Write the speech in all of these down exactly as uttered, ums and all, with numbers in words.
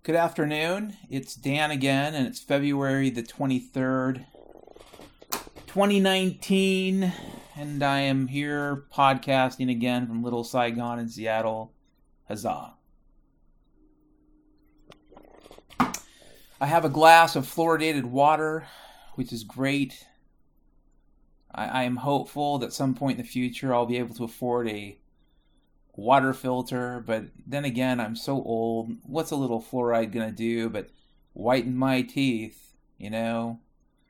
Good afternoon. It's Dan again, and it's February the twenty-third, twenty nineteen, and I am here podcasting again from Little Saigon in Seattle. Huzzah. I have a glass of fluoridated water, which is great. I, I am hopeful that at some point in the future I'll be able to afford a water filter, but then again, I'm so old. What's a little fluoride gonna do but whiten my teeth, you know?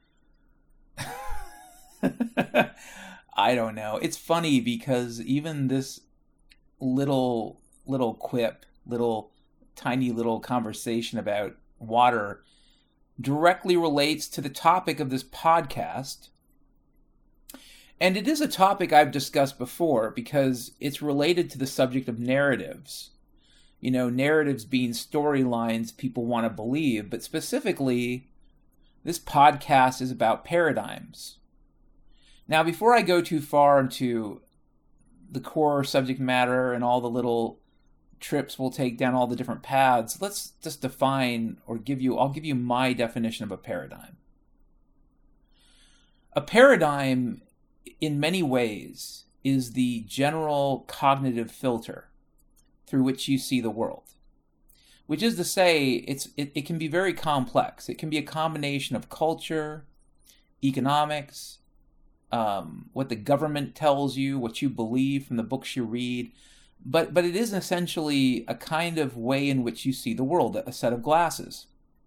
I don't know. It's funny because even this little little quip, little tiny little conversation about water directly relates to the topic of this podcast. And it is a topic I've discussed before because it's related to the subject of narratives. You know, narratives being storylines people want to believe, but specifically, this podcast is about paradigms. Now, before I go too far into the core subject matter and all the little trips we'll take down all the different paths, let's just define or give you, I'll give you my definition of a paradigm. A paradigm, in many ways, is the general cognitive filter through which you see the world. Which is to say, it's it, it can be very complex. It can be a combination of culture, economics, um, what the government tells you, what you believe from the books you read. But, but it is essentially a kind of way in which you see the world, a set of glasses.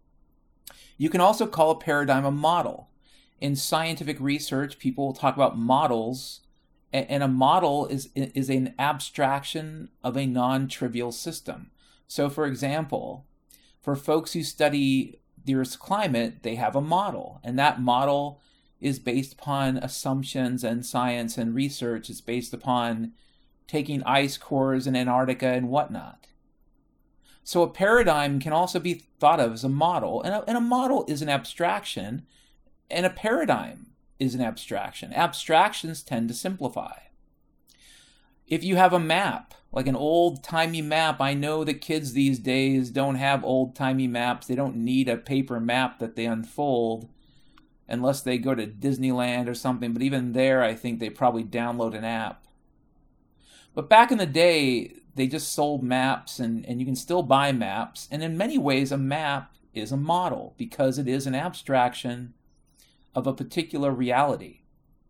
You can also call a paradigm a model. In scientific research, people will talk about models, and a model is is an abstraction of a non-trivial system. So, for example, for folks who study the Earth's climate, they have a model, and that model is based upon assumptions and science and research. It's based upon taking ice cores in Antarctica and whatnot. So a paradigm can also be thought of as a model, and a, and a model is an abstraction, and a paradigm is an abstraction. Abstractions tend to simplify. If you have a map, like an old-timey map, I know that kids these days don't have old-timey maps. They don't need a paper map that they unfold unless they go to Disneyland or something. But even there, I think they probably download an app. But back in the day, they just sold maps, and, and you can still buy maps. And in many ways, a map is a model because it is an abstraction of a particular reality.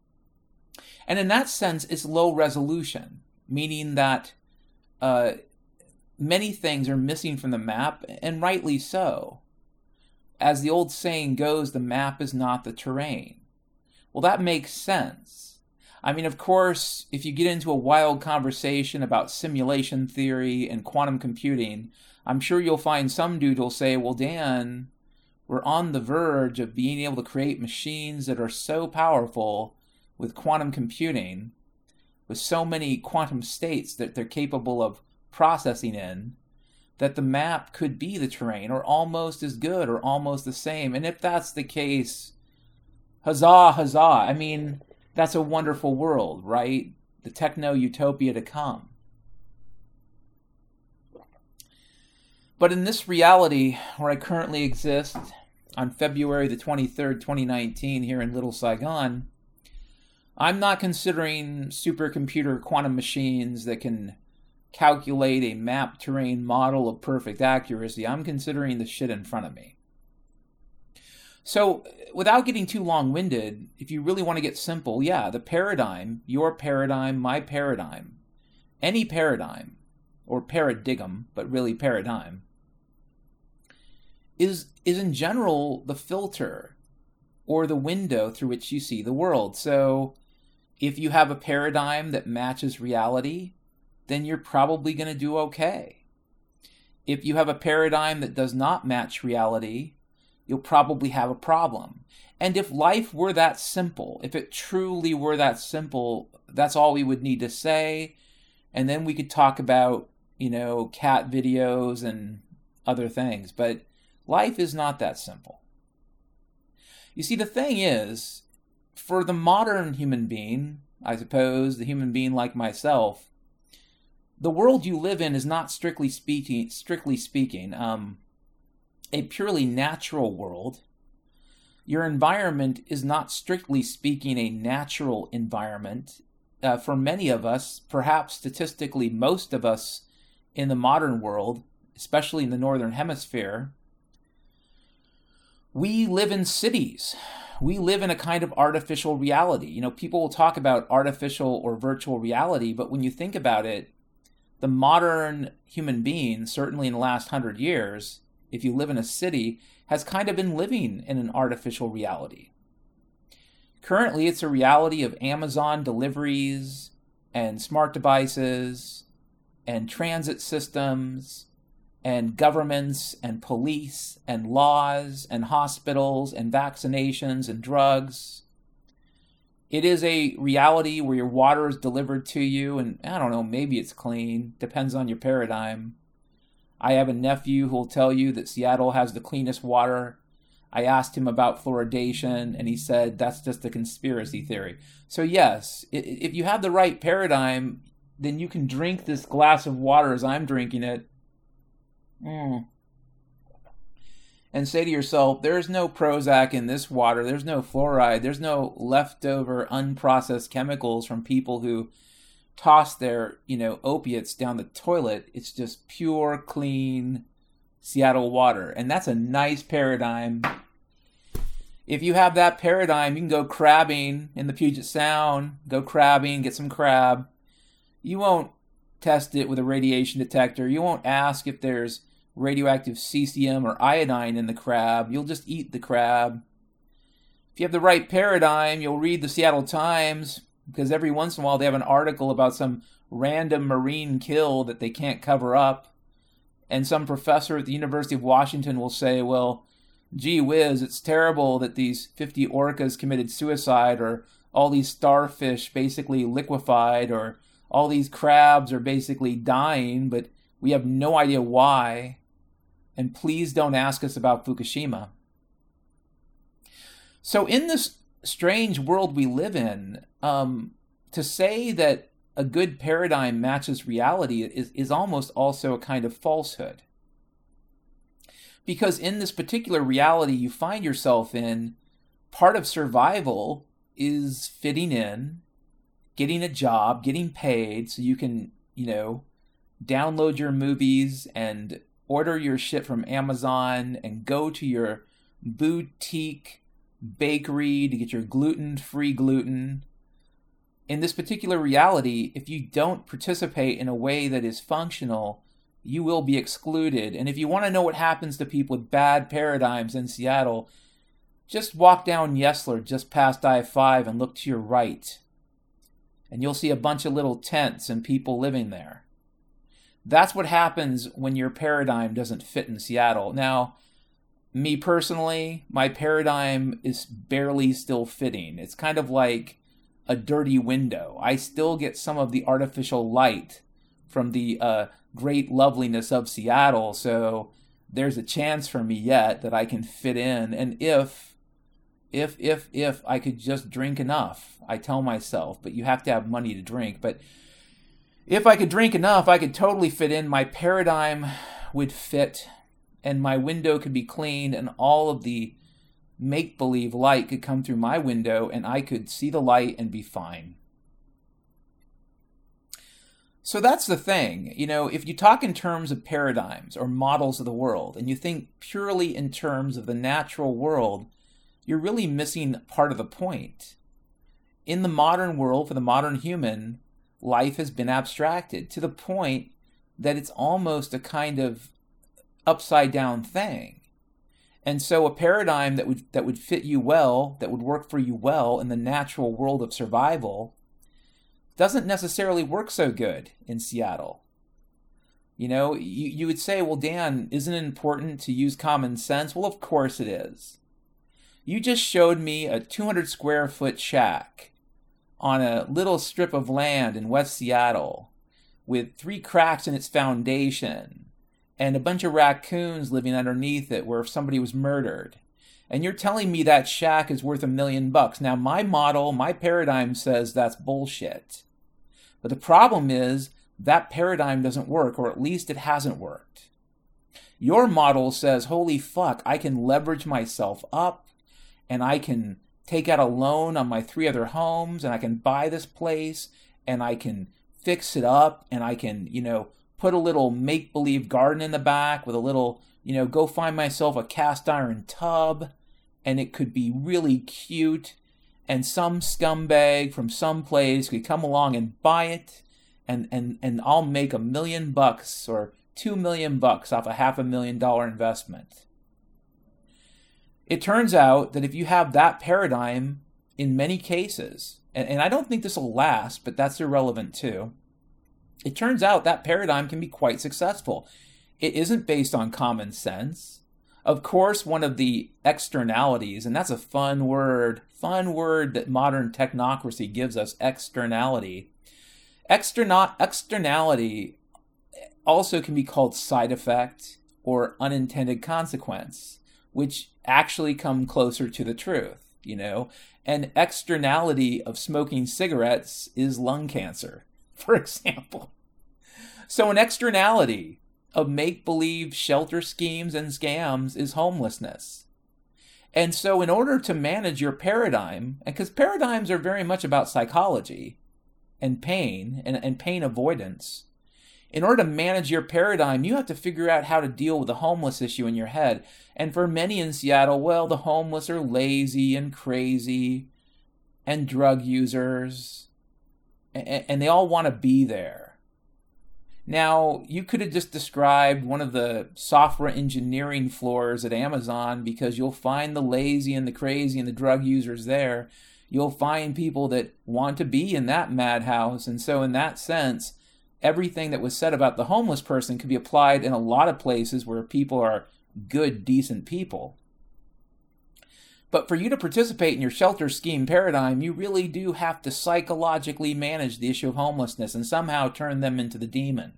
And in that sense, it's low resolution, meaning that uh, many things are missing from the map, and rightly so. As the old saying goes, the map is not the terrain. Well, that makes sense. I mean, of course, if you get into a wild conversation about simulation theory and quantum computing, I'm sure you'll find some dude who'll say, well, Dan, we're on the verge of being able to create machines that are so powerful with quantum computing, with so many quantum states that they're capable of processing in, that the map could be the terrain, or almost as good, or almost the same. And if that's the case, huzzah, huzzah. I mean, that's a wonderful world, right? The techno-utopia to come. But in this reality where I currently exist, on February the twenty-third, twenty nineteen, here in Little Saigon, I'm not considering supercomputer quantum machines that can calculate a map terrain model of perfect accuracy. I'm considering the shit in front of me. So, without getting too long-winded, if you really want to get simple, yeah, the paradigm, your paradigm, my paradigm, any paradigm, or paradigm, but really paradigm, is is in general the filter or the window through which you see the world. So if you have a paradigm that matches reality, then you're probably going to do okay. If you have a paradigm that does not match reality, you'll probably have a problem. And if life were that simple, if it truly were that simple, that's all we would need to say. And then we could talk about, you know, cat videos and other things. But life is not that simple. You see, the thing is, for the modern human being, I suppose, the human being like myself, the world you live in is not strictly speaking, strictly speaking, um, a purely natural world, your environment is not strictly speaking a natural environment. Uh, for many of us, perhaps statistically most of us in the modern world, especially in the Northern Hemisphere, we live in cities. We live in a kind of artificial reality. You know, people will talk about artificial or virtual reality, but when you think about it, the modern human being, certainly in the last hundred years, if you live in a city, has kind of been living in an artificial reality. Currently, it's a reality of Amazon deliveries and smart devices and transit systems and governments and police and laws and hospitals and vaccinations and drugs. It is a reality where your water is delivered to you, and I don't know, maybe it's clean, depends on your paradigm. I have a nephew who will tell you that Seattle has the cleanest water. I asked him about fluoridation, and he said that's just a conspiracy theory. So yes, if you have the right paradigm, then you can drink this glass of water as I'm drinking it, mm, and say to yourself, there's no Prozac in this water, there's no fluoride, there's no leftover unprocessed chemicals from people who toss their, you know, opiates down the toilet. It's just pure, clean Seattle water. And that's a nice paradigm. If you have that paradigm, you can go crabbing in the Puget Sound, go crabbing, get some crab. You won't test it with a radiation detector. You won't ask if there's radioactive cesium or iodine in the crab. You'll just eat the crab. If you have the right paradigm, you'll read the Seattle Times, because every once in a while they have an article about some random marine kill that they can't cover up. And some professor at the University of Washington will say, well, gee whiz, it's terrible that these fifty orcas committed suicide, or all these starfish basically liquefied, or all these crabs are basically dying, but we have no idea why. And please don't ask us about Fukushima. So in this strange world we live in, um, to say that a good paradigm matches reality is, is almost also a kind of falsehood. Because in this particular reality you find yourself in, part of survival is fitting in, getting a job, getting paid so you can, you know, download your movies and order your shit from Amazon and go to your boutique bakery to get your gluten-free gluten. In this particular reality, if you don't participate in a way that is functional, you will be excluded. And if you want to know what happens to people with bad paradigms in Seattle, just walk down Yesler just past I five and look to your right. And you'll see a bunch of little tents and people living there. That's what happens when your paradigm doesn't fit in Seattle. Now, me personally, my paradigm is barely still fitting. It's kind of like a dirty window. I still get some of the artificial light from the uh, great loveliness of Seattle, so there's a chance for me yet that I can fit in. And if, if, if, if I could just drink enough, I tell myself, but you have to have money to drink. But if I could drink enough, I could totally fit in. My paradigm would fit, and my window could be clean, and all of the make-believe light could come through my window, and I could see the light and be fine. So that's the thing. You know, if you talk in terms of paradigms or models of the world, and you think purely in terms of the natural world, you're really missing part of the point. In the modern world, for the modern human, life has been abstracted to the point that it's almost a kind of upside down thing. And so a paradigm that would that would fit you well, that would work for you well in the natural world of survival, doesn't necessarily work so good in Seattle. You know, you, you would say, well, Dan, isn't it important to use common sense? Well, of course it is. You just showed me a two hundred square foot shack on a little strip of land in West Seattle with three cracks in its foundation and a bunch of raccoons living underneath it where somebody was murdered. And you're telling me that shack is worth a million bucks. Now, my model, my paradigm says that's bullshit. But the problem is that paradigm doesn't work, or at least it hasn't worked. Your model says, holy fuck, I can leverage myself up and I can take out a loan on my three other homes and I can buy this place and I can fix it up and I can, you know, put a little make-believe garden in the back with a little, you know, go find myself a cast iron tub and it could be really cute and some scumbag from some place could come along and buy it and, and, and I'll make a million bucks or two million bucks off a half a million dollar investment. It turns out that if you have that paradigm in many cases, and, and I don't think this will last, but that's irrelevant too. It turns out that paradigm can be quite successful. It isn't based on common sense. Of course, one of the externalities, and that's a fun word, fun word that modern technocracy gives us, externality. Externa- externality also can be called side effect or unintended consequence, which actually come closer to the truth, you know. An externality of smoking cigarettes is lung cancer, for example. So an externality of make-believe shelter schemes and scams is homelessness. And so in order to manage your paradigm, and because paradigms are very much about psychology and pain and, and pain avoidance, in order to manage your paradigm, you have to figure out how to deal with the homeless issue in your head. And for many in Seattle, well, the homeless are lazy and crazy and drug users, and, and they all want to be there. Now, you could have just described one of the software engineering floors at Amazon because you'll find the lazy and the crazy and the drug users there. You'll find people that want to be in that madhouse. And so in that sense, everything that was said about the homeless person could be applied in a lot of places where people are good, decent people. But for you to participate in your shelter scheme paradigm, you really do have to psychologically manage the issue of homelessness and somehow turn them into the demon.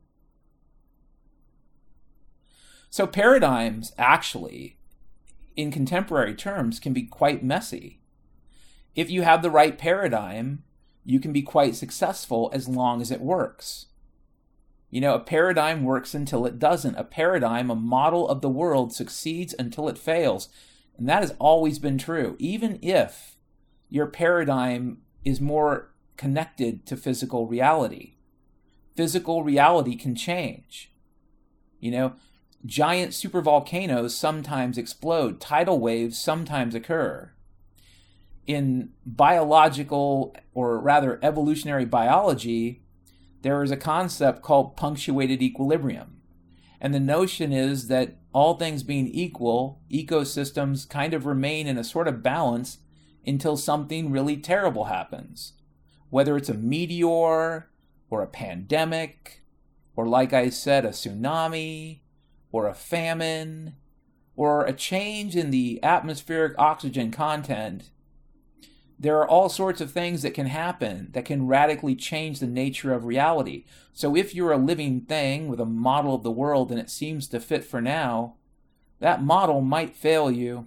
So paradigms, actually, in contemporary terms, can be quite messy. If you have the right paradigm, you can be quite successful as long as it works. You know, a paradigm works until it doesn't. A paradigm, a model of the world, succeeds until it fails. And that has always been true, even if your paradigm is more connected to physical reality. Physical reality can change. You know, giant supervolcanoes sometimes explode. Tidal waves sometimes occur. In biological, or rather evolutionary biology, there is a concept called punctuated equilibrium. And the notion is that all things being equal, ecosystems kind of remain in a sort of balance until something really terrible happens. Whether it's a meteor, or a pandemic, or like I said, a tsunami, or a famine, or a change in the atmospheric oxygen content. There are all sorts of things that can happen that can radically change the nature of reality. So if you're a living thing with a model of the world and it seems to fit for now, that model might fail you.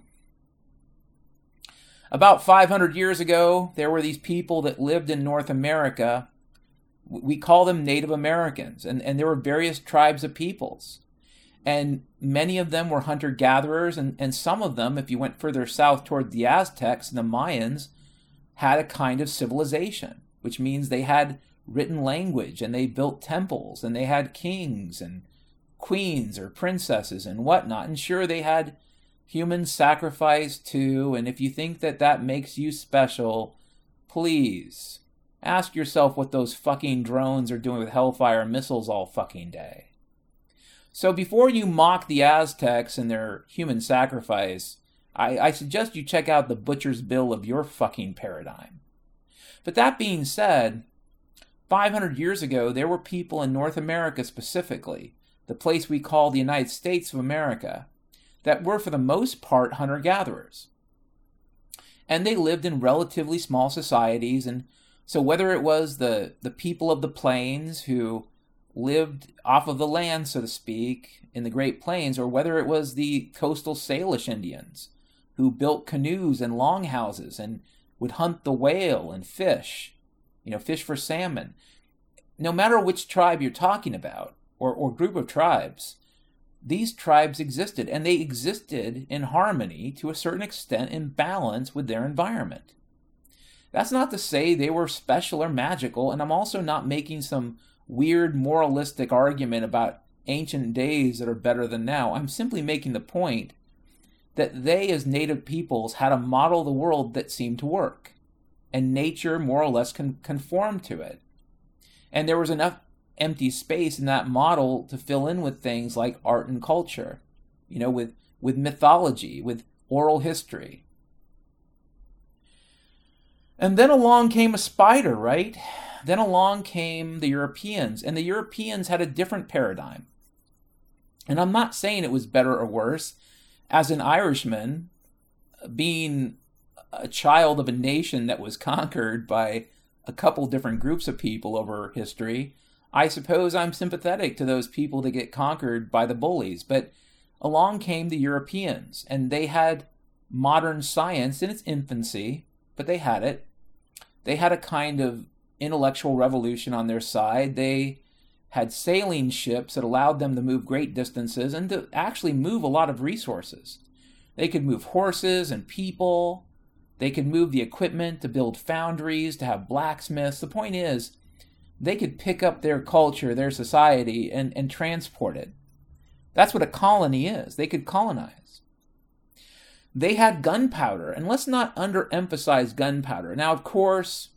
About five hundred years ago, there were these people that lived in North America. We call them Native Americans, and, and there were various tribes of peoples. And many of them were hunter-gatherers, and, and some of them, if you went further south toward the Aztecs and the Mayans, had a kind of civilization, which means they had written language and they built temples and they had kings and queens or princesses and whatnot. And sure, they had human sacrifice too. And if you think that that makes you special, please ask yourself what those fucking drones are doing with Hellfire missiles all fucking day. So before you mock the Aztecs and their human sacrifice, I, I suggest you check out the butcher's bill of your fucking paradigm. But that being said, five hundred years ago, there were people in North America specifically, the place we call the United States of America, that were for the most part hunter-gatherers. And they lived in relatively small societies, and so whether it was the, the people of the plains who lived off of the land, so to speak, in the Great Plains, or whether it was the coastal Salish Indians, who built canoes and longhouses and would hunt the whale and fish, you know, fish for salmon. No matter which tribe you're talking about, or, or group of tribes, these tribes existed, and they existed in harmony to a certain extent, in balance with their environment. That's not to say they were special or magical, and I'm also not making some weird moralistic argument about ancient days that are better than now. I'm simply making the point that they, as native peoples, had a model of the world that seemed to work, and nature more or less con- conformed to it. And there was enough empty space in that model to fill in with things like art and culture, you know, with, with mythology, with oral history. And then along came a spider, right? Then along came the Europeans, and the Europeans had a different paradigm. And I'm not saying it was better or worse. As an Irishman, being a child of a nation that was conquered by a couple different groups of people over history, I suppose I'm sympathetic to those people that get conquered by the bullies. But along came the Europeans, and they had modern science in its infancy, but they had it. They had a kind of intellectual revolution on their side. They had sailing ships that allowed them to move great distances and to actually move a lot of resources. They could move horses and people. They could move the equipment to build foundries, to have blacksmiths. The point is, they could pick up their culture, their society, and, and transport it. That's what a colony is. They could colonize. They had gunpowder, and let's not underemphasize gunpowder. Now, of course,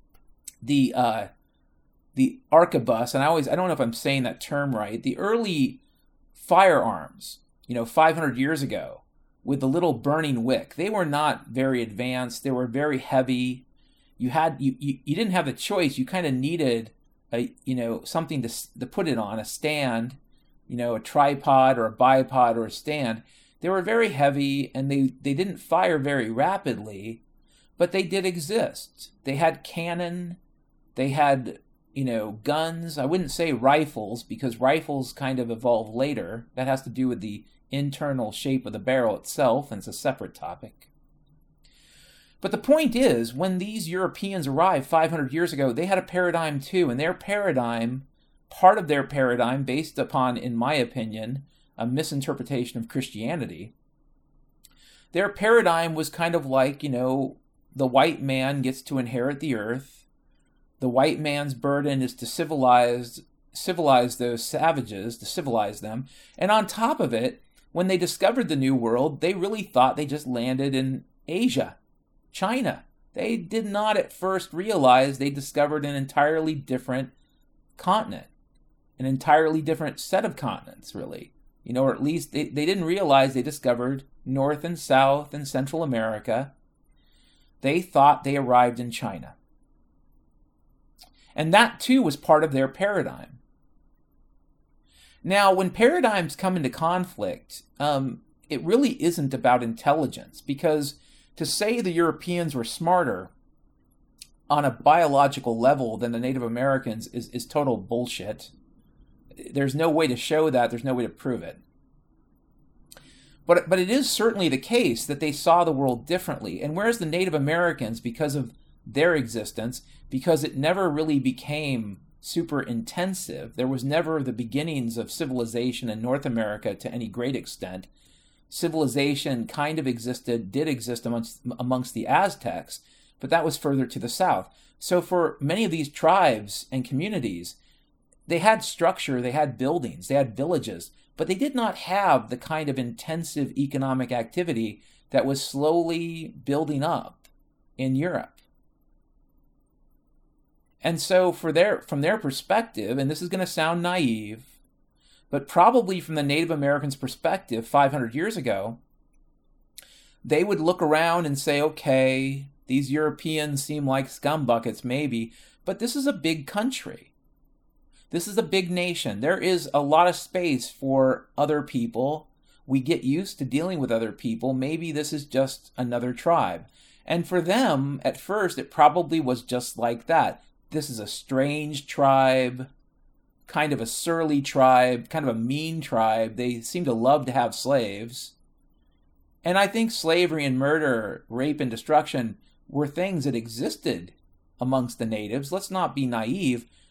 the uh, the arquebus, and I always I don't know if I'm saying that term right. The early firearms, you know, five hundred years ago, with the little burning wick, they were not very advanced. They were very heavy. You had you you, you didn't have the choice. You kind of needed a you know something to to put it on, a stand, you know, a tripod or a bipod or a stand. They were very heavy, and they, they didn't fire very rapidly, but they did exist. They had cannon. They had, you know, guns. I wouldn't say rifles, because rifles kind of evolved later. That has to do with the internal shape of the barrel itself, and it's a separate topic. But the point is, when these Europeans arrived five hundred years ago, they had a paradigm too, and their paradigm, part of their paradigm, based upon, in my opinion, a misinterpretation of Christianity, their paradigm was kind of like, you know, the white man gets to inherit the earth. The white man's burden is to civilize, civilize those savages, to civilize them. And on top of it, when they discovered the New World, they really thought they just landed in Asia, China. They did not at first realize they discovered an entirely different continent, an entirely different set of continents, really. You know, or at least they, they didn't realize they discovered North and South and Central America. They thought they arrived in China. And that, too, was part of their paradigm. Now, when paradigms come into conflict, um, it really isn't about intelligence, because to say the Europeans were smarter on a biological level than the Native Americans is, is total bullshit. There's no way to show that. There's no way to prove it. But, but it is certainly the case that they saw the world differently. And whereas the Native Americans, because of their existence, because it never really became super intensive, there was never the beginnings of civilization in North America to any great extent. Civilization kind of existed, did exist amongst, amongst the Aztecs, but that was further to the south. So for many of these tribes and communities, they had structure, they had buildings, they had villages, but they did not have the kind of intensive economic activity that was slowly building up in Europe. And so for their, from their perspective, and this is going to sound naive, but probably from the Native Americans' perspective five hundred years ago, they would look around and say, okay, these Europeans seem like scumbuckets maybe, but this is a big country. This is a big nation. There is a lot of space for other people. We get used to dealing with other people. Maybe this is just another tribe. And for them, at first, it probably was just like that. This is a strange tribe, kind of a surly tribe, kind of a mean tribe. They seem to love to have slaves. And I think slavery and murder, rape and destruction were things that existed amongst the natives. Let's not be naive.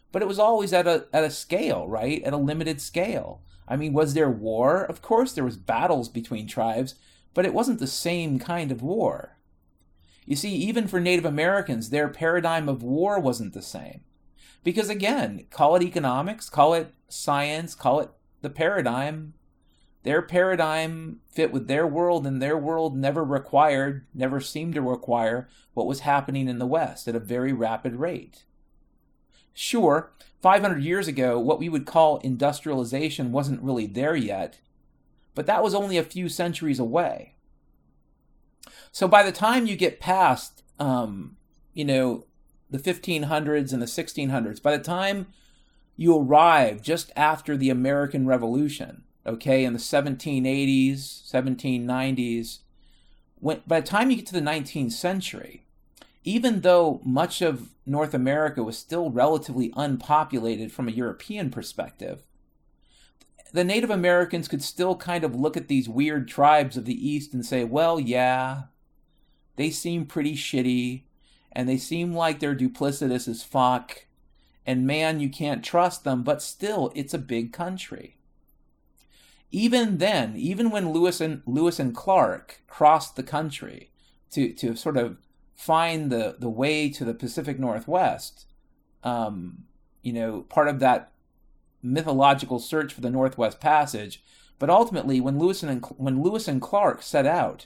but it was always at a at a scale, right? At a limited scale. I mean, was there war? Of course there was battles between tribes, but it wasn't the same kind of war. You see, even for Native Americans, their paradigm of war wasn't the same. Because again, call it economics, call it science, call it the paradigm. Their paradigm fit with their world, and their world never required, never seemed to require what was happening in the West at a very rapid rate. Sure, five hundred years ago, what we would call industrialization wasn't really there yet, but that was only a few centuries away. So by the time you get past, um, you know, the fifteen hundreds and the sixteen hundreds, by the time you arrive just after the American Revolution, okay, in the seventeen eighties, seventeen nineties, when, by the time you get to the nineteenth century, even though much of North America was still relatively unpopulated from a European perspective, the Native Americans could still kind of look at these weird tribes of the East and say, well, yeah, they seem pretty shitty, and they seem like they're duplicitous as fuck, and man, you can't trust them, but still, it's a big country. Even then, even when Lewis and Lewis and Clark crossed the country to, to sort of find the, the way to the Pacific Northwest, um, you know, part of that mythological search for the Northwest Passage, but ultimately when Lewis and when Lewis and Clark set out,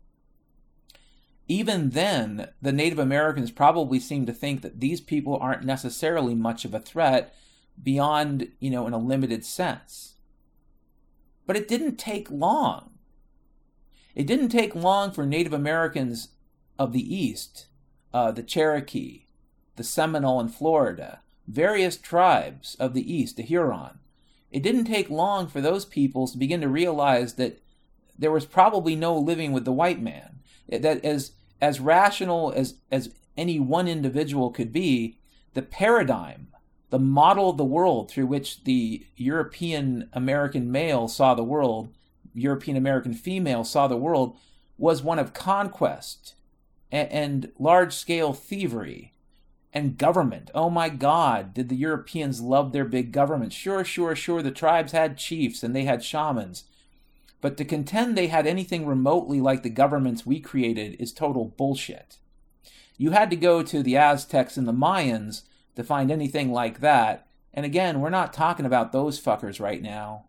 even then the Native Americans probably seemed to think that these people aren't necessarily much of a threat beyond, you know, in a limited sense. But it didn't take long. It didn't take long for Native Americans of the East, uh, the Cherokee, the Seminole in Florida, various tribes of the East, the Huron. It didn't take long for those peoples to begin to realize that there was probably no living with the white man. That as as rational as, as any one individual could be, the paradigm, the model of the world through which the European American male saw the world, European American female saw the world, was one of conquest and, and large-scale thievery and government. Oh my God, did the Europeans love their big government? Sure, sure, sure, the tribes had chiefs and they had shamans. But to contend they had anything remotely like the governments we created is total bullshit. You had to go to the Aztecs and the Mayans to find anything like that. And again, we're not talking about those fuckers right now.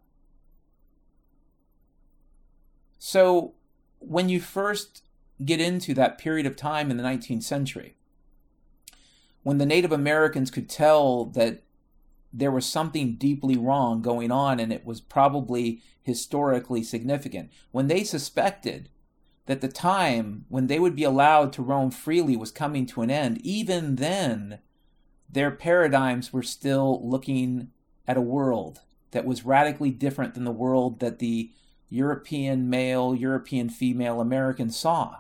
So when you first get into that period of time in the nineteenth century, when the Native Americans could tell that there was something deeply wrong going on and it was probably historically significant, when they suspected that the time when they would be allowed to roam freely was coming to an end, even then their paradigms were still looking at a world that was radically different than the world that the European male, European female Americans saw.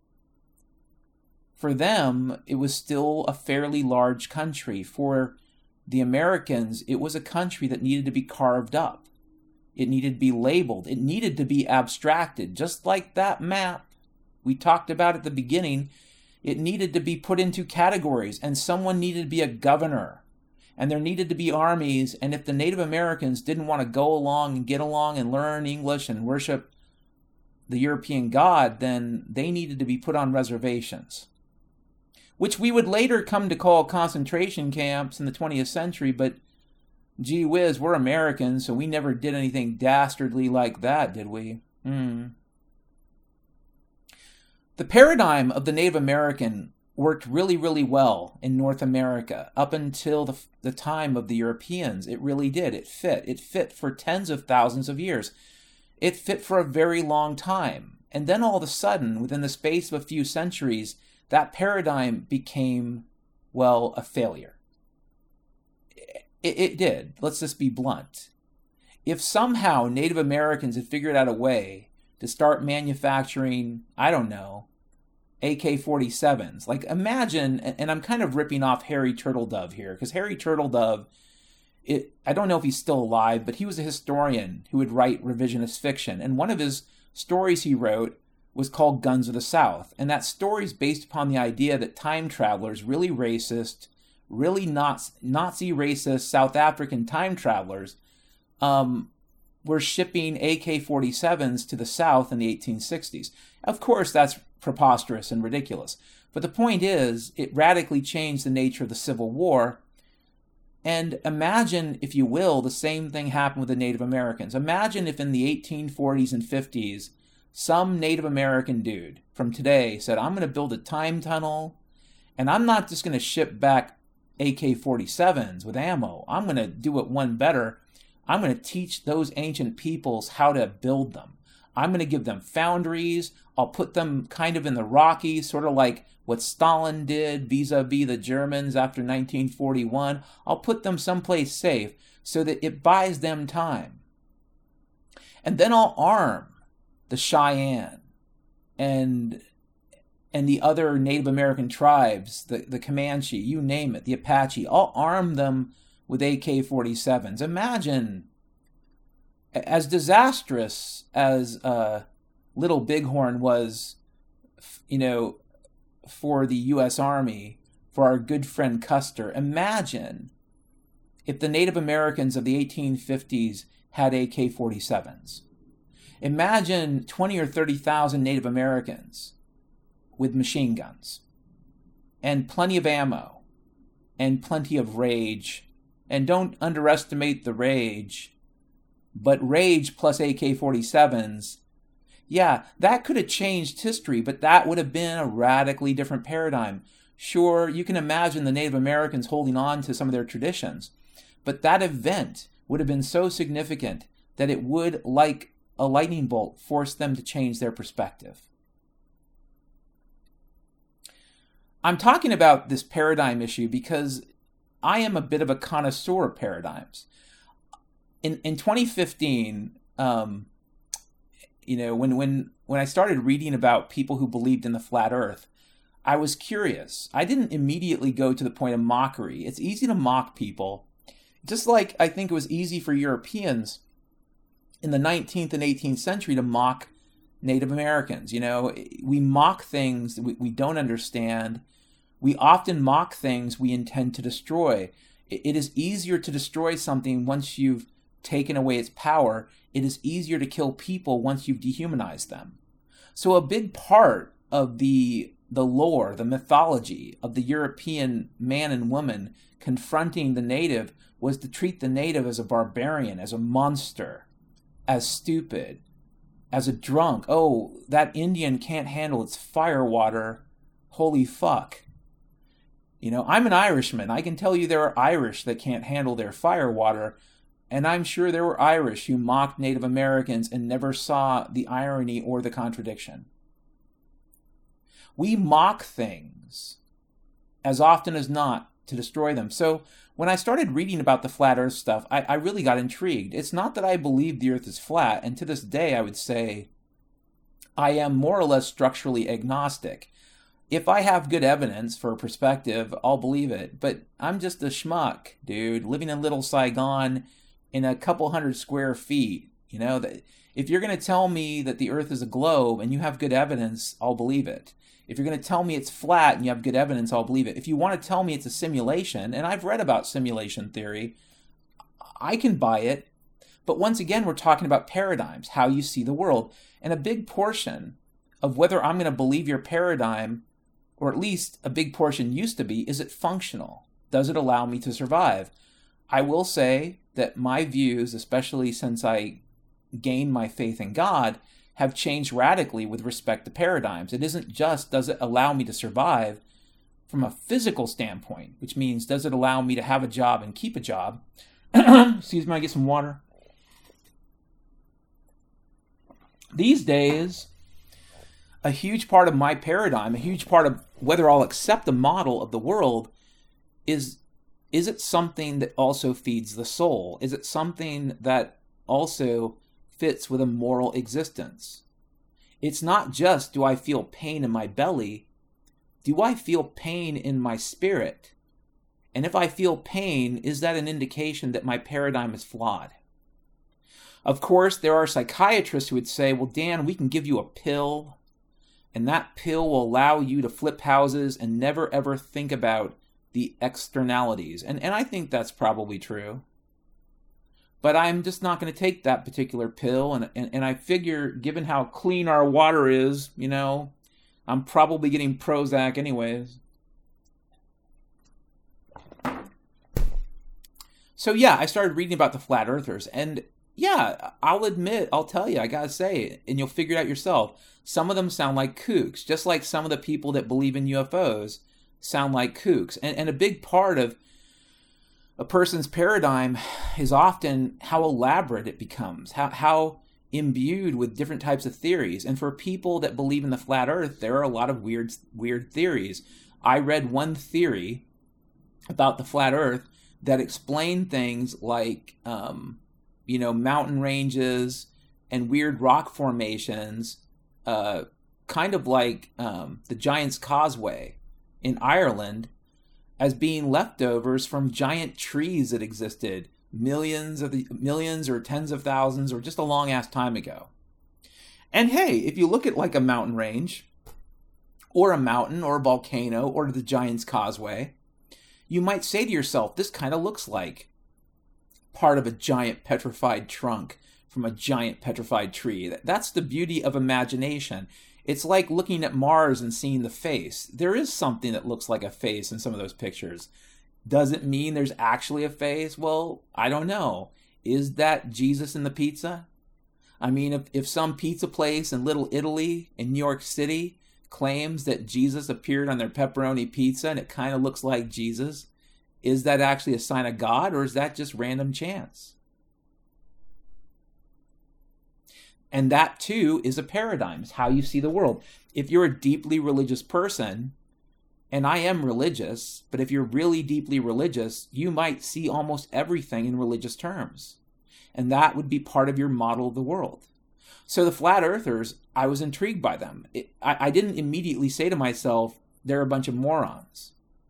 For them, it was still a fairly large country. For the Americans, it was a country that needed to be carved up. It needed to be labeled. It needed to be abstracted. Just like that map we talked about at the beginning, it needed to be put into categories, and someone needed to be a governor, and there needed to be armies, and if the Native Americans didn't want to go along and get along and learn English and worship the European god, then they needed to be put on reservations, which we would later come to call concentration camps in the twentieth century, but gee whiz, we're Americans, so we never did anything dastardly like that, did we? Hmm. The paradigm of the Native American worked really, really well in North America up until the, the time of the Europeans. It really did. It fit. It fit for tens of thousands of years. It fit for a very long time. And then all of a sudden, within the space of a few centuries, that paradigm became, well, a failure. It, it did. Let's just be blunt. If somehow Native Americans had figured out a way to start manufacturing, I don't know, A K forty-sevens. Like, imagine, and I'm kind of ripping off Harry Turtledove here, because Harry Turtledove, it, I don't know if he's still alive, but he was a historian who would write revisionist fiction. And one of his stories he wrote was called Guns of the South. And that story is based upon the idea that time travelers, really racist, really Nazi, Nazi racist South African time travelers um, were shipping A K forty-sevens to the South in the eighteen sixties. Of course, that's preposterous and ridiculous. But the point is, it radically changed the nature of the Civil War. And imagine, if you will, the same thing happened with the Native Americans. Imagine if in the eighteen forties and fifties, some Native American dude from today said, I'm going to build a time tunnel, and I'm not just going to ship back A K forty-sevens with ammo. I'm going to do it one better. I'm going to teach those ancient peoples how to build them. I'm going to give them foundries. I'll put them kind of in the Rockies, sort of like what Stalin did vis-a-vis the Germans after nineteen forty-one. I'll put them someplace safe so that it buys them time. And then I'll arm the Cheyenne and and the other Native American tribes, the, the Comanche, you name it, the Apache. I'll arm them with A K forty-sevens. Imagine, as disastrous as uh, Little Bighorn was, you know, for the U S Army, for our good friend Custer, imagine if the Native Americans of the eighteen fifties had A K forty-sevens. Imagine twenty or thirty thousand Native Americans with machine guns and plenty of ammo and plenty of rage. And don't underestimate the rage, but rage plus A K forty-sevens, yeah, that could have changed history, but that would have been a radically different paradigm. Sure, you can imagine the Native Americans holding on to some of their traditions, but that event would have been so significant that it would, like a lightning bolt, force them to change their perspective. I'm talking about this paradigm issue because I am a bit of a connoisseur of paradigms. In in twenty fifteen, um, you know, when when when I started reading about people who believed in the flat Earth, I was curious. I didn't immediately go to the point of mockery. It's easy to mock people, just like I think it was easy for Europeans in the nineteenth and eighteenth century to mock Native Americans. You know, we mock things that we, we don't understand. We often mock things we intend to destroy. It is easier to destroy something once you've taken away its power. It is easier to kill people once you've dehumanized them. So a big part of the the lore, the mythology of the European man and woman confronting the native was to treat the native as a barbarian, as a monster, as stupid, as a drunk. Oh, that Indian can't handle its fire water. Holy fuck. You know, I'm an Irishman. I can tell you there are Irish that can't handle their fire water, and I'm sure there were Irish who mocked Native Americans and never saw the irony or the contradiction. We mock things as often as not to destroy them. So when I started reading about the flat Earth stuff, I, I really got intrigued. It's not that I believe the Earth is flat, and to this day I would say I am more or less structurally agnostic. If I have good evidence for a perspective, I'll believe it. But I'm just a schmuck, dude, living in Little Saigon in a couple hundred square feet. You know, that if you're going to tell me that the Earth is a globe and you have good evidence, I'll believe it. If you're going to tell me it's flat and you have good evidence, I'll believe it. If you want to tell me it's a simulation, and I've read about simulation theory, I can buy it. But once again, we're talking about paradigms, how you see the world. And a big portion of whether I'm going to believe your paradigm, or at least a big portion used to be, is it functional? Does it allow me to survive? I will say that my views, especially since I gained my faith in God, have changed radically with respect to paradigms. It isn't just, does it allow me to survive from a physical standpoint, which means, does it allow me to have a job and keep a job? Excuse me, I get some water. These days, a huge part of my paradigm, a huge part of whether I'll accept the model of the world is, is it something that also feeds the soul? Is it something that also fits with a moral existence? It's not just, do I feel pain in my belly? Do I feel pain in my spirit? And if I feel pain, is that an indication that my paradigm is flawed? Of course, there are psychiatrists who would say, well, Dan, we can give you a pill, and that pill will allow you to flip houses and never ever think about the externalities. And, and I think that's probably true. But I'm just not going to take that particular pill. And, and, and I figure, given how clean our water is, you know, I'm probably getting Prozac anyways. So yeah, I started reading about the flat earthers. And yeah, I'll admit, I'll tell you, I gotta say, and you'll figure it out yourself, some of them sound like kooks, just like some of the people that believe in U F Os sound like kooks. And, and a big part of a person's paradigm is often how elaborate it becomes, how, how imbued with different types of theories. And for people that believe in the flat earth, there are a lot of weird, weird theories. I read one theory about the flat earth that explained things like, um, you know, mountain ranges and weird rock formations, uh, kind of like um, the Giant's Causeway in Ireland, as being leftovers from giant trees that existed millions of the millions or tens of thousands or just a long ass time ago. And hey, if you look at like a mountain range or a mountain or a volcano or the Giant's Causeway, you might say to yourself, this kind of looks like part of a giant petrified trunk from a giant petrified tree. That's the beauty of imagination. It's like looking at Mars and seeing the face. There is something that looks like a face in some of those pictures. Does it mean there's actually a face? Well, I don't know. Is that Jesus in the pizza? I mean, if, if some pizza place in Little Italy in New York City claims that Jesus appeared on their pepperoni pizza and it kind of looks like Jesus, is that actually a sign of God, or is that just random chance? And that too is a paradigm. It's how you see the world. If you're a deeply religious person, and I am religious, but if you're really deeply religious, you might see almost everything in religious terms. And that would be part of your model of the world. So the flat earthers, I was intrigued by them. It, I, I didn't immediately say to myself, they're a bunch of morons.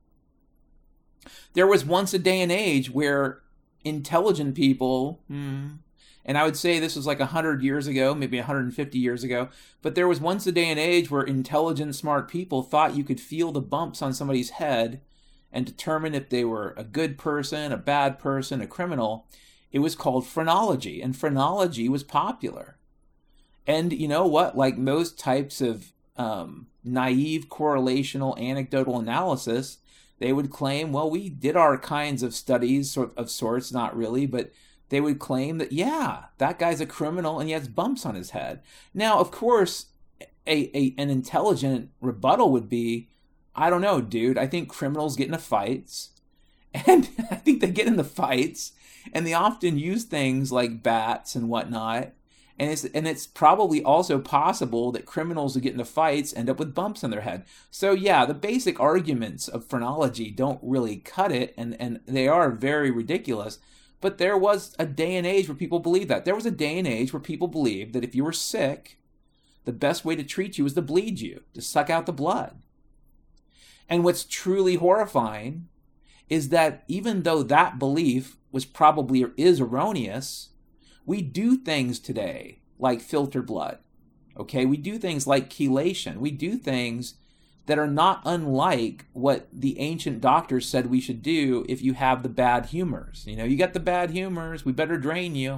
There was once a day and age where intelligent people, hmm, and I would say this was like one hundred years ago, maybe one hundred fifty years ago, but there was once a day and age where intelligent, smart people thought you could feel the bumps on somebody's head and determine if they were a good person, a bad person, a criminal. It was called phrenology, and phrenology was popular. And you know what? Like most types of um, naive correlational anecdotal analysis, they would claim, well, we did our kinds of studies sort of sorts, not really, but they would claim that, yeah, that guy's a criminal and he has bumps on his head. Now, of course, a, a an intelligent rebuttal would be, I don't know, dude, I think criminals get into fights, and I think they get into fights, and they often use things like bats and whatnot. And it's and it's probably also possible that criminals who get into fights end up with bumps on their head. So yeah, the basic arguments of phrenology don't really cut it, and, and they are very ridiculous. But there was a day and age where people believed that. There was a day and age where people believed that if you were sick, the best way to treat you was to bleed you, to suck out the blood. And what's truly horrifying is that even though that belief was probably or is erroneous, we do things today like filter blood, okay? We do things like chelation. We do things that are not unlike what the ancient doctors said we should do if you have the bad humors. You know, you got the bad humors, we better drain you.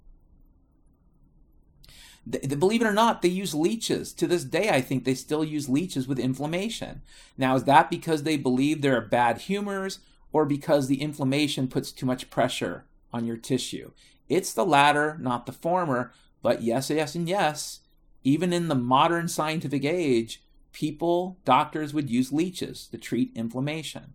The, the, believe it or not, they use leeches. To this day, I think they still use leeches with inflammation. Now, is that because they believe there are bad humors, or because the inflammation puts too much pressure on your tissue? It's the latter, not the former, but yes, yes, and yes, even in the modern scientific age, people, doctors would use leeches to treat inflammation.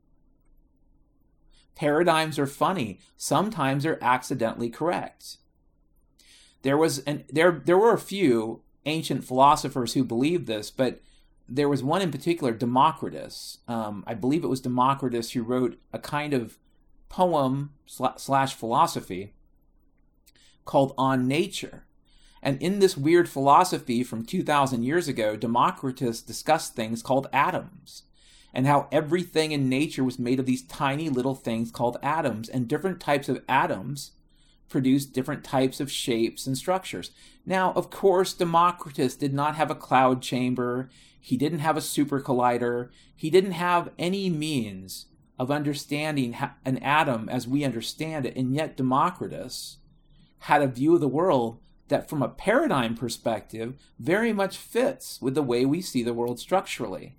Paradigms are funny. Sometimes they're accidentally correct. There was an, there there were a few ancient philosophers who believed this, but there was one in particular, Democritus. Um, I believe it was Democritus who wrote a kind of poem slash philosophy called On Nature. And in this weird philosophy from two thousand years ago, Democritus discussed things called atoms, and how everything in nature was made of these tiny little things called atoms, and different types of atoms produced different types of shapes and structures. Now, of course, Democritus did not have a cloud chamber. He didn't have a super collider. He didn't have any means of understanding an atom as we understand it. And yet Democritus had a view of the world that from a paradigm perspective very much fits with the way we see the world structurally.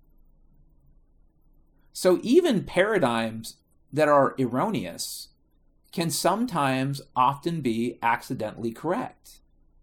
So even paradigms that are erroneous can sometimes often be accidentally correct.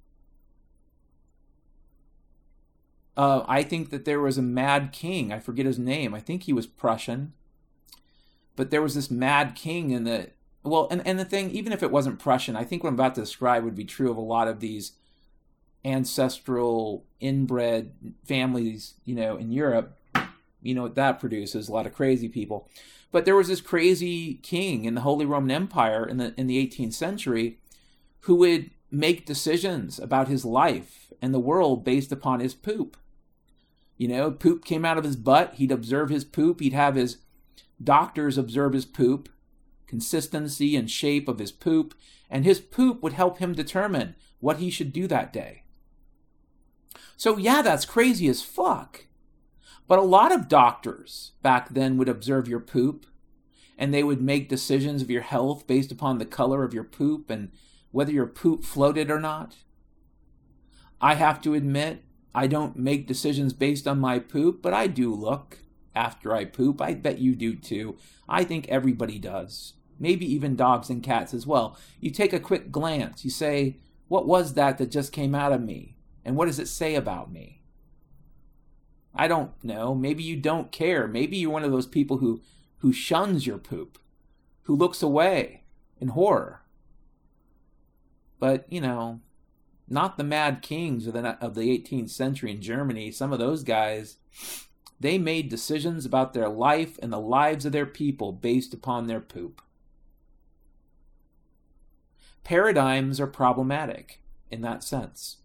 Uh, I think that there was a mad king, I forget his name, I think he was Prussian, but there was this mad king in the, well, and, and the thing, even if it wasn't Prussian, I think what I'm about to describe would be true of a lot of these ancestral inbred families, you know, in Europe. You know what that produces, a lot of crazy people. But there was this crazy king in the Holy Roman Empire in the in the eighteenth century who would make decisions about his life and the world based upon his poop. You know, poop came out of his butt, he'd observe his poop, he'd have his doctors observe his poop, consistency and shape of his poop, and his poop would help him determine what he should do that day. So yeah, that's crazy as fuck. But a lot of doctors back then would observe your poop, and they would make decisions of your health based upon the color of your poop and whether your poop floated or not. I have to admit, I don't make decisions based on my poop, but I do look after I poop. I bet you do too. I think everybody does. Maybe even dogs and cats as well. You take a quick glance. You say, what was that that just came out of me? And what does it say about me? I don't know. Maybe you don't care. Maybe you're one of those people who, who shuns your poop, who looks away in horror. But, you know, not the mad kings of the, of the eighteenth century in Germany. Some of those guys, they made decisions about their life and the lives of their people based upon their poop. Paradigms are problematic in that sense.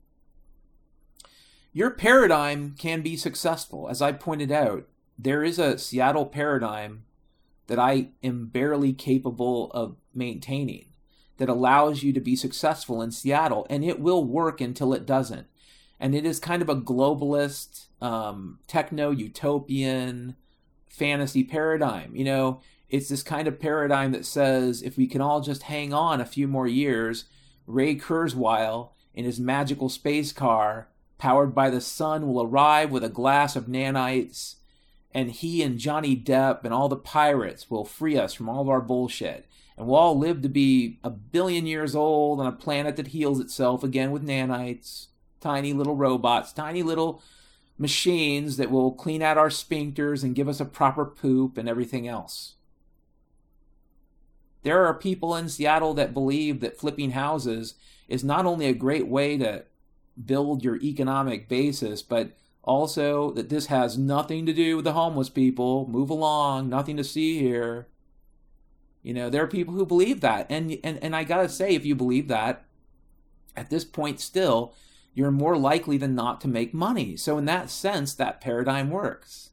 Your paradigm can be successful. As I pointed out, there is a Seattle paradigm that I am barely capable of maintaining that allows you to be successful in Seattle, and it will work until it doesn't. And it is kind of a globalist, um, techno-utopian fantasy paradigm. You know, it's this kind of paradigm that says if we can all just hang on a few more years, Ray Kurzweil in his magical space car powered by the sun will arrive with a glass of nanites, and he and Johnny Depp and all the pirates will free us from all of our bullshit. And we'll all live to be a billion years old on a planet that heals itself again with nanites, tiny little robots, tiny little machines that will clean out our sphincters and give us a proper poop and everything else. There are people in Seattle that believe that flipping houses is not only a great way to build your economic basis, but also that this has nothing to do with the homeless people. Move along, nothing to see here. You know, there are people who believe that. And, and, and I gotta say, if you believe that, at this point still, you're more likely than not to make money. So in that sense, that paradigm works.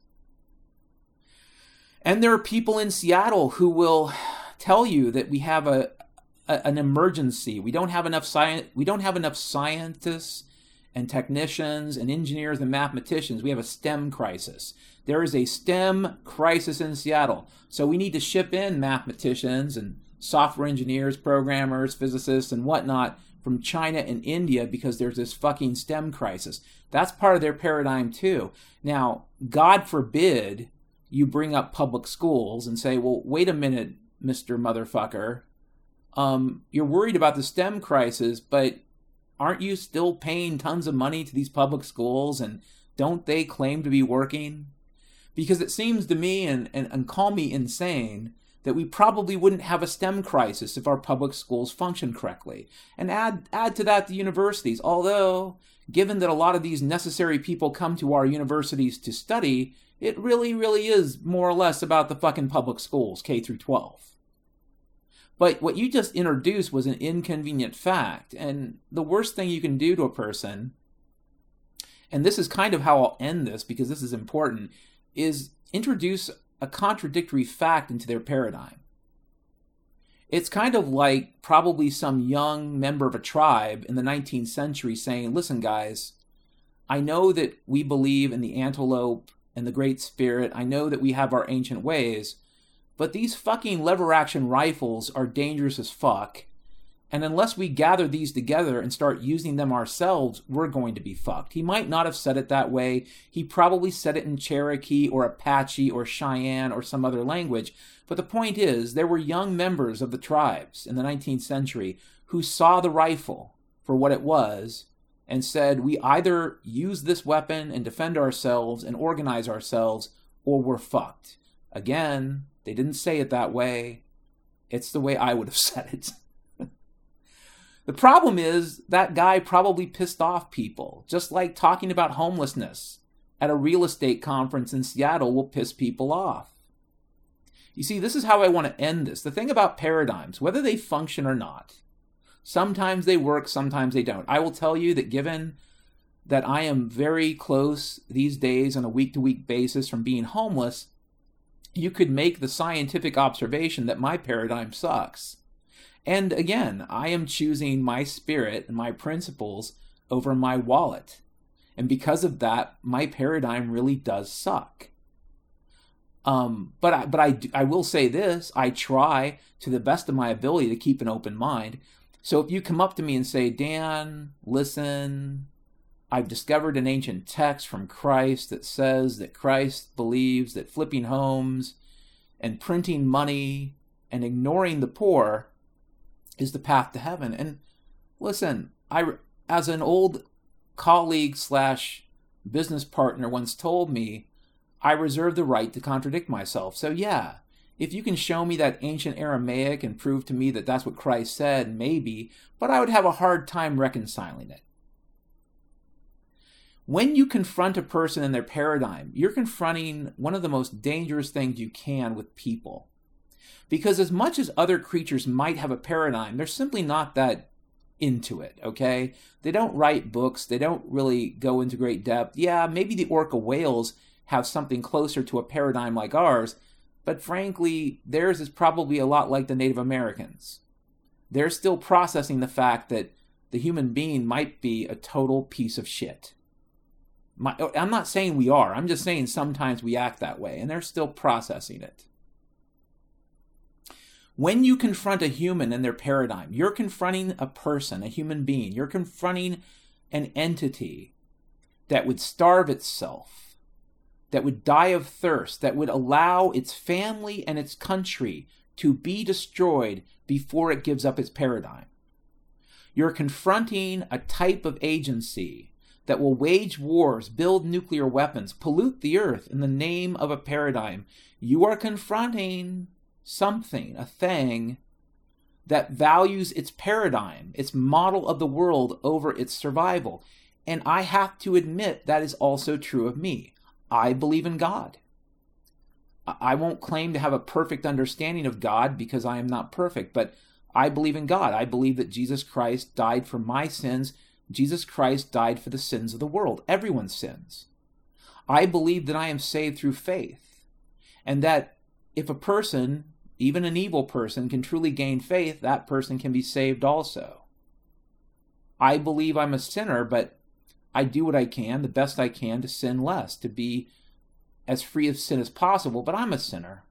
And there are people in Seattle who will tell you that we have a, a an emergency. We don't have enough science. We don't have enough scientists and technicians and engineers and mathematicians. We have a STEM crisis. There is a STEM crisis in Seattle. So we need to ship in mathematicians and software engineers, programmers, physicists, and whatnot from China and India because there's this fucking STEM crisis. That's part of their paradigm too. Now, God forbid you bring up public schools and say, well, wait a minute, Mister Motherfucker. Um, you're worried about the STEM crisis, but aren't you still paying tons of money to these public schools, and don't they claim to be working? Because it seems to me, and, and, and call me insane, that we probably wouldn't have a STEM crisis if our public schools function correctly. And add add to that the universities. Although, given that a lot of these necessary people come to our universities to study, it really, really is more or less about the fucking public schools, K through twelve. But what you just introduced was an inconvenient fact. And the worst thing you can do to a person, and this is kind of how I'll end this because this is important, is introduce a contradictory fact into their paradigm. It's kind of like probably some young member of a tribe in the nineteenth century saying, listen, guys, I know that we believe in the antelope and the Great Spirit. I know that we have our ancient ways, but these fucking lever-action rifles are dangerous as fuck. And unless we gather these together and start using them ourselves, we're going to be fucked. He might not have said it that way. He probably said it in Cherokee or Apache or Cheyenne or some other language. But the point is, there were young members of the tribes in the nineteenth century who saw the rifle for what it was and said, we either use this weapon and defend ourselves and organize ourselves, or we're fucked. Again, they didn't say it that way. It's the way I would have said it. The problem is that guy probably pissed off people, just like talking about homelessness at a real estate conference in Seattle will piss people off. You see, this is how I want to end this. The thing about paradigms, whether they function or not, sometimes they work, sometimes they don't. I will tell you that given that I am very close these days on a week-to-week basis from being homeless, you could make the scientific observation that my paradigm sucks. And again, I am choosing my spirit and my principles over my wallet. And because of that, my paradigm really does suck. Um, but I, but I, I will say this, I try to the best of my ability to keep an open mind. So if you come up to me and say, Dan, listen, I've discovered an ancient text from Christ that says that Christ believes that flipping homes and printing money and ignoring the poor is the path to heaven. And listen, I, as an old colleague slash business partner once told me, I reserve the right to contradict myself. So yeah, if you can show me that ancient Aramaic and prove to me that that's what Christ said, maybe, but I would have a hard time reconciling it. When you confront a person in their paradigm, you're confronting one of the most dangerous things you can with people. Because as much as other creatures might have a paradigm, they're simply not that into it, okay? They don't write books. They don't really go into great depth. Yeah, maybe the orca whales have something closer to a paradigm like ours, but frankly, theirs is probably a lot like the Native Americans. They're still processing the fact that the human being might be a total piece of shit. My, I'm not saying we are. I'm just saying sometimes we act that way, and they're still processing it. When you confront a human and their paradigm, you're confronting a person, a human being. You're confronting an entity that would starve itself, that would die of thirst, that would allow its family and its country to be destroyed before it gives up its paradigm. You're confronting a type of agency that will wage wars, build nuclear weapons, pollute the earth in the name of a paradigm. You are confronting something, a thing, that values its paradigm, its model of the world over its survival. And I have to admit that is also true of me. I believe in God. I won't claim to have a perfect understanding of God because I am not perfect, but I believe in God. I believe that Jesus Christ died for my sins. Jesus Christ died for the sins of the world, everyone's sins. I believe that I am saved through faith, and that if a person, even an evil person, can truly gain faith, that person can be saved also. I believe I'm a sinner, but I do what I can, the best I can, to sin less, to be as free of sin as possible, but I'm a sinner.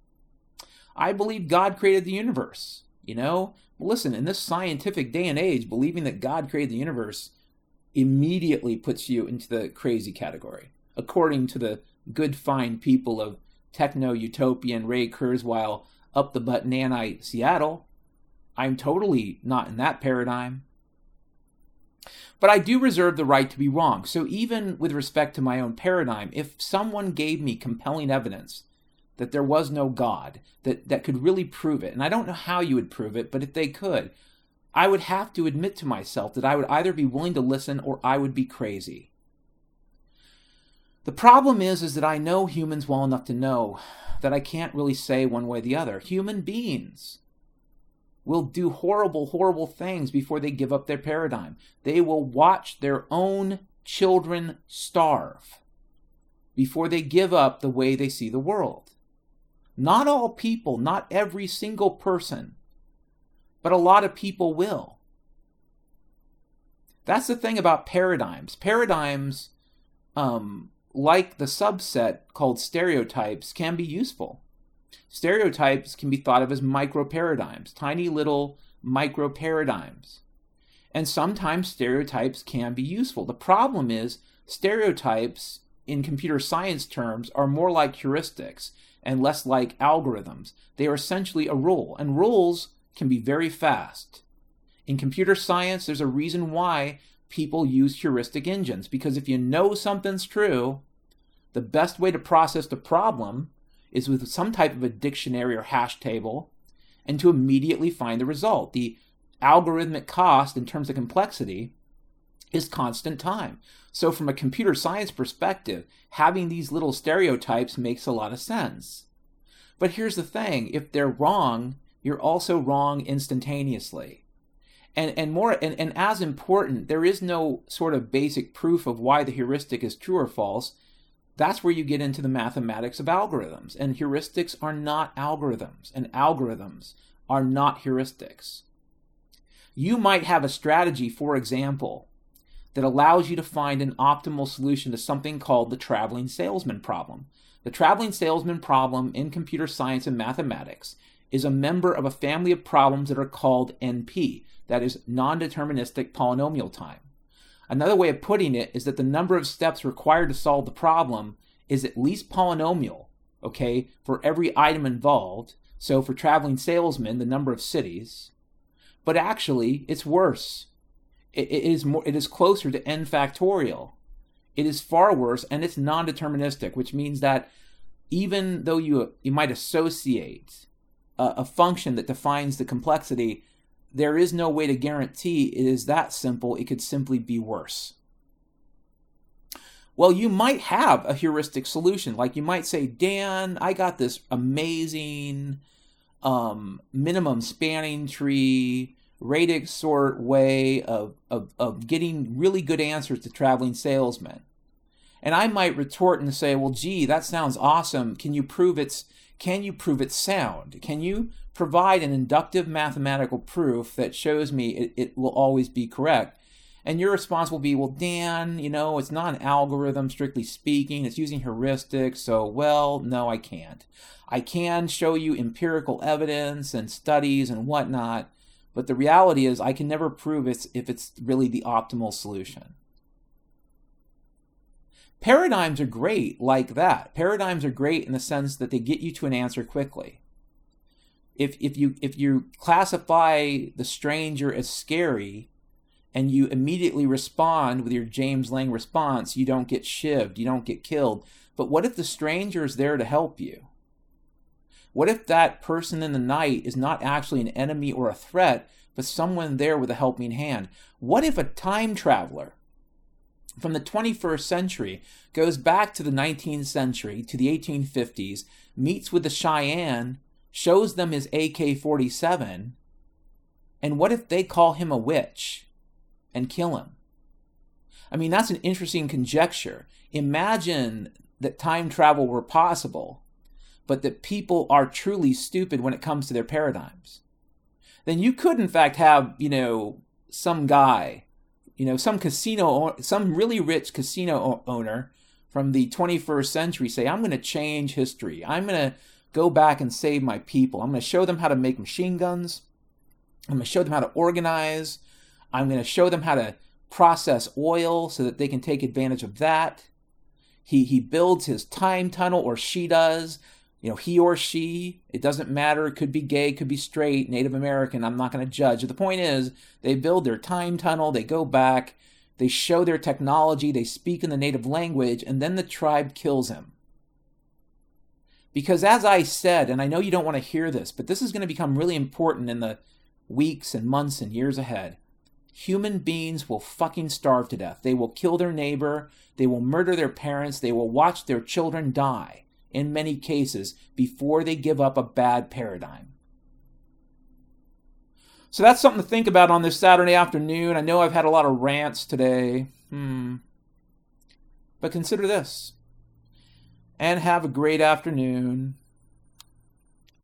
I believe God created the universe, you know? Listen, in this scientific day and age, believing that God created the universe immediately puts you into the crazy category, according to the good, fine people of techno-utopian Ray Kurzweil, up-the-butt nanite Seattle. I'm totally not in that paradigm. But I do reserve the right to be wrong. So even with respect to my own paradigm, if someone gave me compelling evidence that there was no God, that, that could really prove it, and I don't know how you would prove it, but if they could, I would have to admit to myself that I would either be willing to listen or I would be crazy. The problem is, is that I know humans well enough to know that I can't really say one way or the other. Human beings will do horrible, horrible things before they give up their paradigm. They will watch their own children starve before they give up the way they see the world. Not all people, not every single person but a lot of people will. That's the thing about paradigms. Paradigms, um, like the subset called stereotypes, can be useful. Stereotypes can be thought of as micro-paradigms, tiny little micro-paradigms. And sometimes stereotypes can be useful. The problem is stereotypes, in computer science terms, are more like heuristics and less like algorithms. They are essentially a rule, and rules can be very fast. In computer science, there's a reason why people use heuristic engines, because if you know something's true, the best way to process the problem is with some type of a dictionary or hash table and to immediately find the result. The algorithmic cost in terms of complexity is constant time. So from a computer science perspective, having these little stereotypes makes a lot of sense. But here's the thing, if they're wrong, you're also wrong instantaneously. And and more and, and as important, there is no sort of basic proof of why the heuristic is true or false. That's where you get into the mathematics of algorithms. And heuristics are not algorithms, and algorithms are not heuristics. You might have a strategy, for example, that allows you to find an optimal solution to something called the traveling salesman problem. The traveling salesman problem in computer science and mathematics is a member of a family of problems that are called N P, that is non-deterministic polynomial time. Another way of putting it is that the number of steps required to solve the problem is at least polynomial, okay, for every item involved. So for traveling salesmen, the number of cities. But actually, it's worse. It, it is more. It is closer to n factorial. It is far worse, and it's non-deterministic, which means that even though you you might associate a, a function that defines the complexity, there is no way to guarantee it is that simple. It could simply be worse. Well, you might have a heuristic solution. Like you might say, Dan, I got this amazing um, minimum spanning tree, radix sort way of, of, of getting really good answers to traveling salesmen. And I might retort and say, well, gee, that sounds awesome. Can you prove it's, can you prove it's sound? Can you provide an inductive mathematical proof that shows me it, it will always be correct? And your response will be, well, Dan, you know, it's not an algorithm, strictly speaking. It's using heuristics. So, well, no, I can't. I can show you empirical evidence and studies and whatnot. But the reality is I can never prove it's, if it's really the optimal solution. Paradigms are great like that. Paradigms are great in the sense that they get you to an answer quickly. If, if, you, if you classify the stranger as scary and you immediately respond with your James Lang response, you don't get shivved, you don't get killed. But what if the stranger is there to help you? What if that person in the night is not actually an enemy or a threat, but someone there with a helping hand? What if a time traveler from the twenty-first century goes back to the nineteenth century, to the eighteen fifties, meets with the Cheyenne, shows them his A K forty-seven, and what if they call him a witch and kill him? I mean, that's an interesting conjecture. Imagine that time travel were possible, but that people are truly stupid when it comes to their paradigms. Then you could, in fact, have, you know, some guy, you know, some casino, some really rich casino owner from the twenty-first century say, I'm going to change history. I'm going to go back and save my people. I'm going to show them how to make machine guns. I'm going to show them how to organize. I'm going to show them how to process oil so that they can take advantage of that. He he builds his time tunnel, or she does. You know, he or she, it doesn't matter. It could be gay, could be straight, Native American. I'm not going to judge. The point is, they build their time tunnel, they go back, they show their technology, they speak in the native language, and then the tribe kills him. Because as I said, and I know you don't want to hear this, but this is going to become really important in the weeks and months and years ahead. Human beings will fucking starve to death. They will kill their neighbor. They will murder their parents. They will watch their children die, in many cases, before they give up a bad paradigm. So that's something to think about on this Saturday afternoon. I know I've had a lot of rants today. Hmm. But consider this. And have a great afternoon.